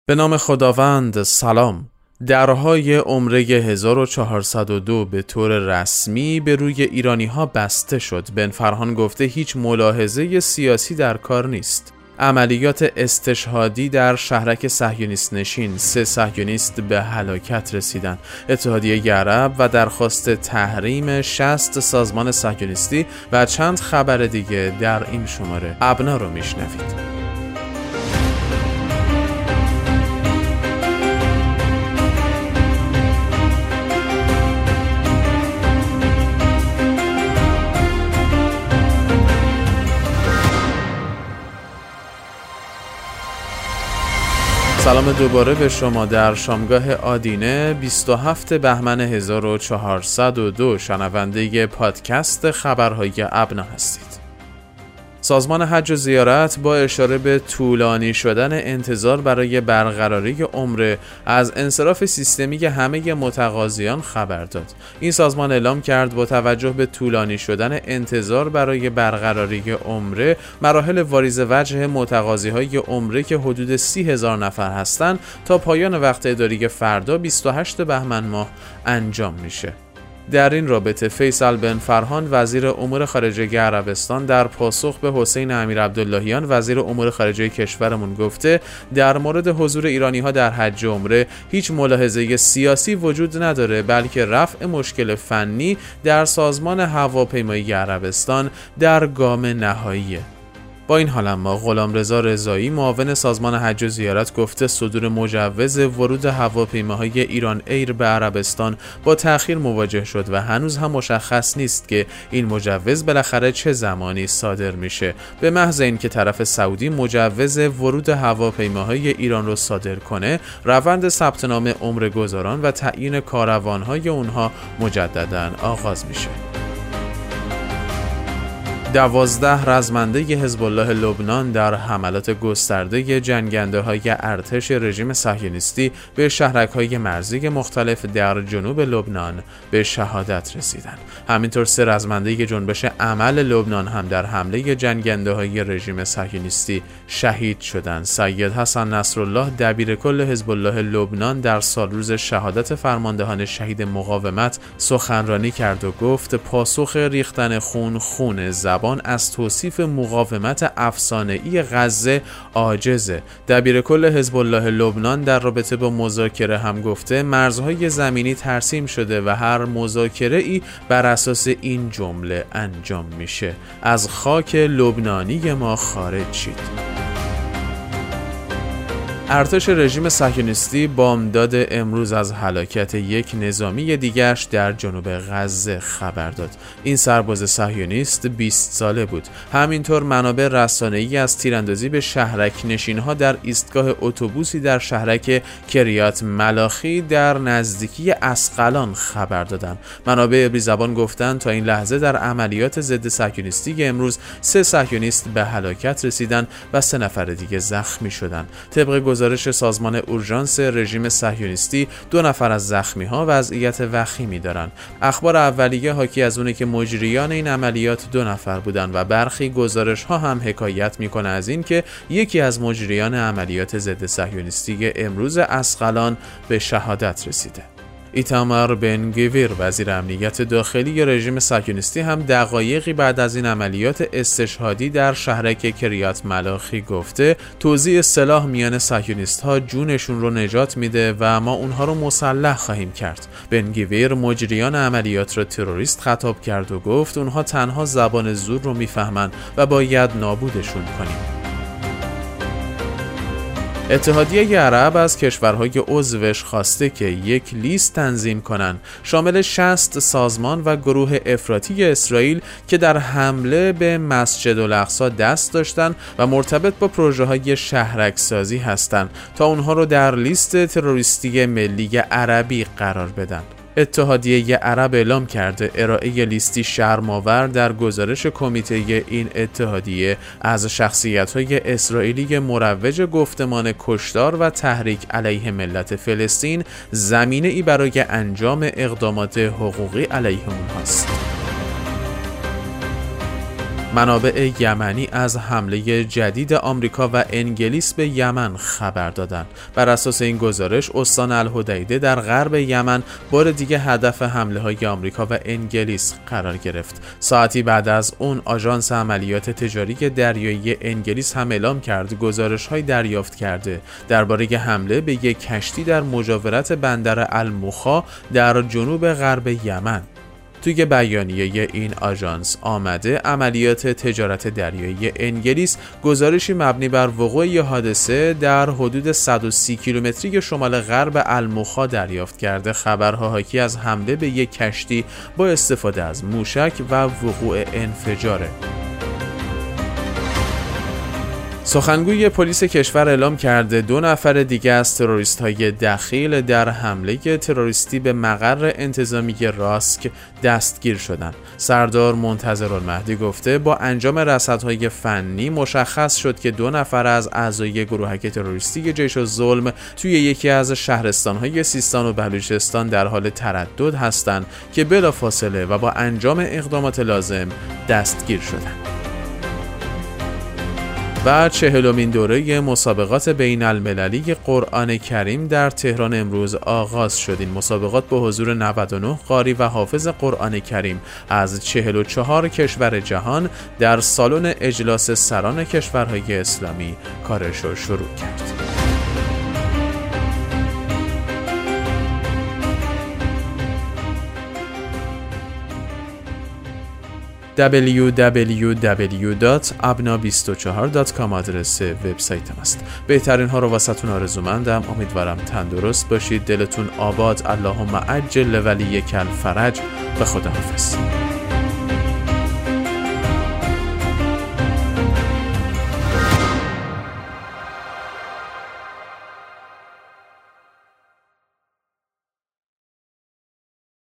به نام خداوند. سلام. درهای عمره 1402 به طور رسمی به روی ایرانی‌ها بسته شد. بن فرهان گفته هیچ ملاحظه سیاسی در کار نیست. عملیات استشهادی در شهرک صهیونیست نشین، 3 صهیونیست به هلاکت رسیدند. اتحادیه عرب و درخواست تحریم 60 سازمان صهیونیستی و چند خبر دیگه در این شماره. ابنا رو میشنوید. سلام دوباره به شما. در شامگاه آدینه 27 بهمن 1402 شنونده پادکست خبرهای ابنا هستید. سازمان حج و زیارت با اشاره به طولانی شدن انتظار برای برقراری عمره از انصراف سیستمی همه متقاضیان خبر داد. این سازمان اعلام کرد با توجه به طولانی شدن انتظار برای برقراری عمره، مراحل واریز وجه متقاضی‌های عمره که حدود 30,000 نفر هستند تا پایان وقت اداری فردا 28 بهمن ماه انجام میشه. در این رابطه فیصل بن فرهان وزیر امور خارجه عربستان در پاسخ به حسین امیرعبداللهیان وزیر امور خارجه کشورمون گفته در مورد حضور ایرانی‌ها در حج و عمره هیچ ملاحظه سیاسی وجود نداره، بلکه رفع مشکل فنی در سازمان هواپیمایی عربستان در گام نهاییه. با این حال اما غلامرضا رضایی معاون سازمان حج و زیارت گفته صدور مجوز ورود هواپیماهای ایران ایر به عربستان با تأخیر مواجه شد و هنوز هم مشخص نیست که این مجوز بالاخره چه زمانی صادر میشه. به محض اینکه طرف سعودی مجوز ورود هواپیماهای ایران رو صادر کنه، روند ثبت نام عمره‌گزاران و تعیین کاروانهای اونها مجدداً آغاز میشه. 12 رزمنده حزب الله لبنان در حملات گسترده جنگنده‌های ارتش رژیم صهیونیستی به شهرک‌های مرزی مختلف در جنوب لبنان به شهادت رسیدند. همینطور 3 رزمنده جنبش عمل لبنان هم در حمله جنگنده‌های رژیم صهیونیستی شهید شدند. سید حسن نصرالله دبیرکل حزب الله لبنان در سالروز شهادت فرماندهان شهید مقاومت سخنرانی کرد و گفت پاسخ ریختن خون زبان از توصیف مقاومت افسانه‌ای غزه عاجزه. دبیرکل حزب الله لبنان در رابطه با مذاکره هم گفته مرزهای زمینی ترسیم شده و هر مذاکره‌ای بر اساس این جمله انجام میشه: از خاک لبنانی ما خارج شید. ارتش رژیم صهیونیستی بامداد امروز از هلاکت یک نظامی دیگرش در جنوب غزه خبر داد. این سرباز صهیونیست 20 ساله بود. همینطور منابع رسانه‌ای از تیراندازی به شهرک نشین‌ها در ایستگاه اتوبوسی در شهرک کریات ملاخی در نزدیکی اسقلان خبر دادند. منابع عبری زبان گفتند تا این لحظه در عملیات ضد صهیونیستی امروز 3 صهیونیست به هلاکت رسیدند و 3 نفر دیگه زخمی شدند. طبق گزارش سازمان اورژانس رژیم صهیونیستی 2 نفر از زخمی‌ها وضعیت وخیمی دارند. اخبار اولیه حاکی از اونه که مجریان این عملیات 2 نفر بودند و برخی گزارش‌ها هم حکایت می‌کنه از این که یکی از مجریان عملیات ضد صهیونیستی امروز اسقلان به شهادت رسیده. ایتامار بن گویر وزیر امنیت داخلی رژیم صهیونیستی هم دقایقی بعد از این عملیات استشهادی در شهرک کریات ملاخی گفته توزیع سلاح میان صهیونیست‌ها جونشون رو نجات میده و ما اونها رو مسلح خواهیم کرد. بن گویر مجریان عملیات را تروریست خطاب کرد و گفت اونها تنها زبان زور رو میفهمن و باید نابودشون کنیم. اتحادیه عرب از کشورهای عضوش خواسته که یک لیست تنظیم کنند شامل 60 سازمان و گروه افراطی اسرائیل که در حمله به مسجد الاقصی دست داشتند و مرتبط با پروژه‌های شهرک‌سازی هستند تا اونها رو در لیست تروریستی ملی عربی قرار بدن. اتحادیه عرب اعلام کرده ارائه لیستی شرم‌آور در گزارش کمیته این اتحادیه از شخصیت‌های اسرائیلی مروج گفتمان کشتار و تحریک علیه ملت فلسطین زمینه‌ای برای انجام اقدامات حقوقی علیه اونهاست. منابع یمنی از حمله جدید آمریکا و انگلیس به یمن خبر دادند. بر اساس این گزارش استان الحدیده در غرب یمن بار دیگه هدف حمله‌های آمریکا و انگلیس قرار گرفت. ساعتی بعد از اون آژانس عملیات تجاری دریایی انگلیس هم اعلام کرد گزارش‌های دریافت کرده درباره حمله به یک کشتی در مجاورت بندر المخا در جنوب غرب یمن. توی بیانیه این آژانس آمده عملیات تجارت دریایی انگلیس گزارشی مبنی بر وقوع یه حادثه در حدود 130 کیلومتری شمال غرب المخا دریافت کرده. خبرها حاکی از حمله به یک کشتی با استفاده از موشک و وقوع انفجاره. سخنگوی پلیس کشور اعلام کرده 2 نفر دیگه از تروریست‌های دخیل در حمله تروریستی به مقر انتظامی راسک دستگیر شدند. سردار منتظرالمهدی گفته با انجام رصدهای فنی مشخص شد که 2 نفر از اعضای گروهک تروریستی جیش الظلم توی یکی از شهرستان‌های سیستان و بلوچستان در حال تردد هستند که بلافاصله و با انجام اقدامات لازم دستگیر شدند. و 40مین دوره مسابقات بین المللی قرآن کریم در تهران امروز آغاز شد. این مسابقات با حضور 99 قاری و حافظ قرآن کریم از 44 کشور جهان در سالن اجلاس سران کشورهای اسلامی کارش رو شروع کرد. www.abna24.com آدرس وبسایت است. بهترین ها رو واسهتون آرزومندم. امیدوارم تندرست باشید، دلتون آباد. اللهم عجل ولیک الفرج و خداحافظ.